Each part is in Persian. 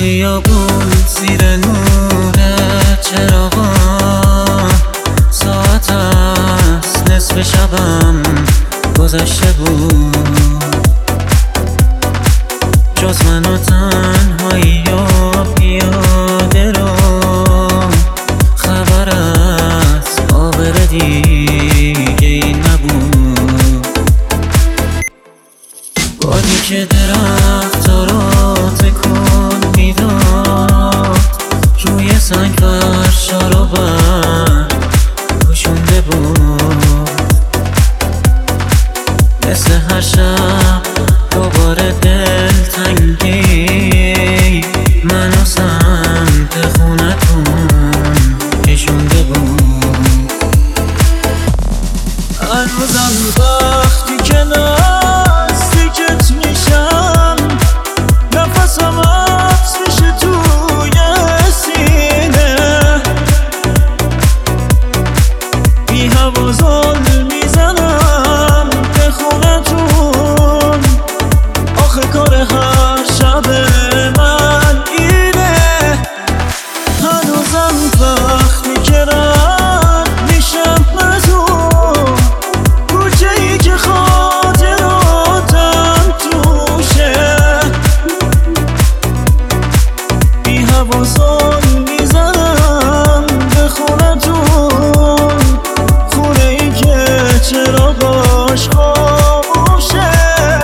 خیابون زیر نور چراغا ساعت است نصف شبم گذشته بود، جز من و تنهایی و پیاده رو خبر از آبر دیگه ای نبود. بادی که درختا رو تکون میداد روی سنگ فرشا رو بر پوشونده بود، مثل هر شب دوباره دلتنگی منو سمت خونتون کشونده بود. هنوزم وقتی که نزدیکت میشم نفسم حبس میشه توی سینه، بی هوا زل میزنم به خونتون، آخه کار هر شب من اینه. هنوزم وقتی که رد میشم از اون کوچه ای که خاطراتم توشه، بی هوا زل میزنم به خونتون، خونه ای که چراغاش خاموشه.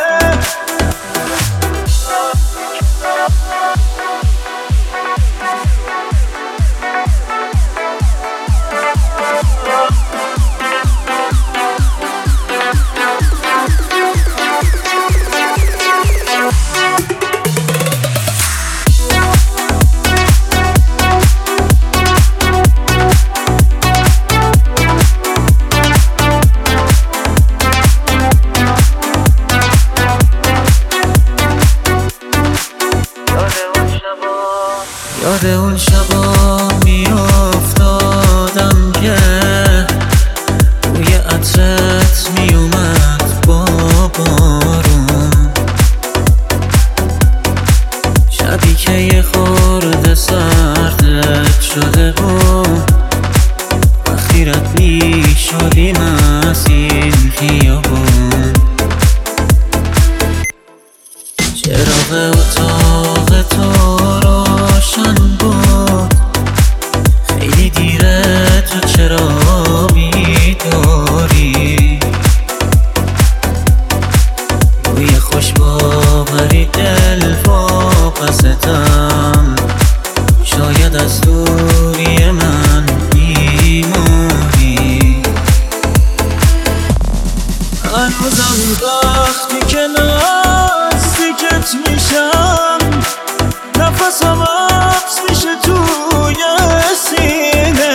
یاد اون شبا میافتادم که بوی عطرت میومد با بارون، شبی که یه خورده سردت شده بود وقتی رد میشدیم از این خیابون، چراغ اتاق تو روشن بود، خیلی دیره تو چرا بیداری، بوی خوش باوری دل واپستم، شاید از دوری من بیماری. هنوزم وقتی که نزدیکت میشم نفسم حبس میشه توی سینه،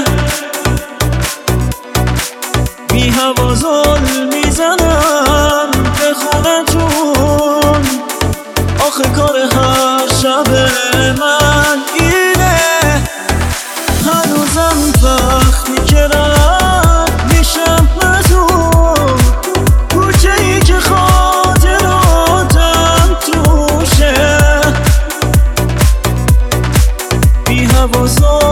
بی هوا زل میزنم به خونتون، آخه کار هر شب من اینه. هنوزم وقتی که رد میشم از اون کوچه ای که خاطراتم توشه، بی هوا